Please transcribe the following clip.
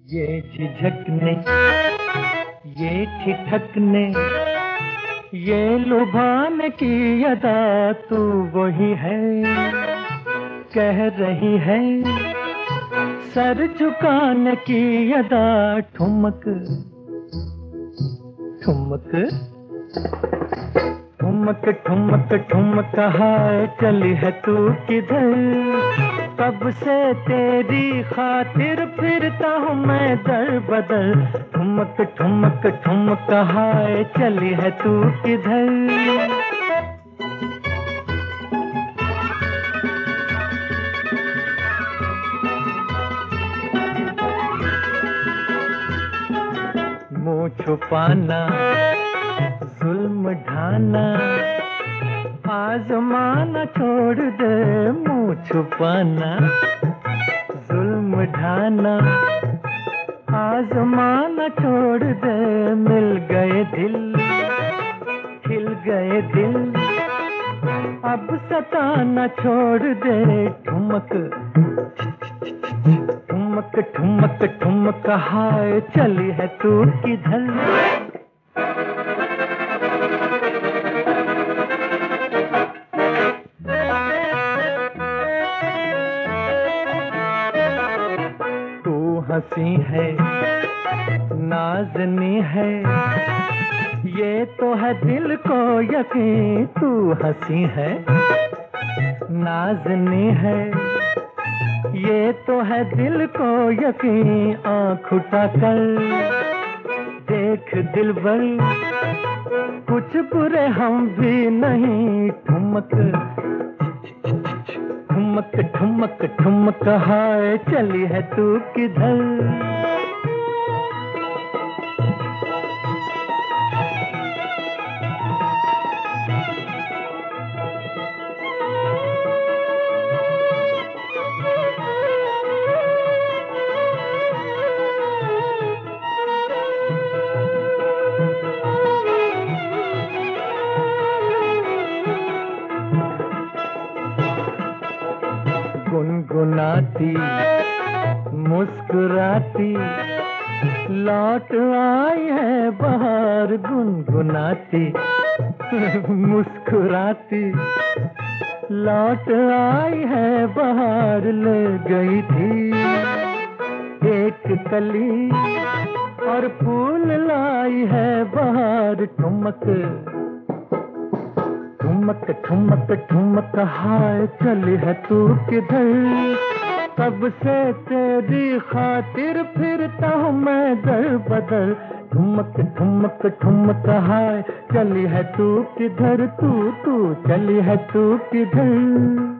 ये झिझकने, ये ठिठकने, ये लुभाने की अदा तू वही है, कह रही है सर झुकाने की अदा। ठुमक ठुमक ठुमक ठुमक ठुमक हाय चली है तू किधर, कब से तेरी खातिर फिरता हूँ मैं दर बदर। ठुमक ठुमक ठुमक हाय चली है तू किधर। मुँह छुपाना, जुल्म ढाना, आजमाना छोड़ दे। मुँह छुपाना, जुल्म ढाना, आजमाना छोड़ दे। मिल गए दिल, खिल गए दिल, अब सताना छोड़ दे। ठुमक ठुमक ठुमक ठुमक हाय चली है तू किधर। हंसी है, नाज़नी है, ये तो है दिल को यकीन। तू हंसी है, नाज़नी है, ये तो है दिल को यकीन। आँख उठाकर देख दिलबर, कुछ बुरे हम भी नहीं। ठुमक ठुमक ठुमक ठुमक हाय चली है तू किधर। गुनगुनाती मुस्कुराती लौट आई है बहार। गुनगुनाती मुस्कुराती लौट आई है बहार। ले गई थी एक कली और फूल लाई है बहार। ठुमक ठुमक ठुमक ठुमक हाय चली है तू किधर, कब से तेरी खातिर फिरता हूँ मैं दर बदर। ठुमक ठुमक ठुमक हाय चली है तू किधर, तू चली है तू किधर।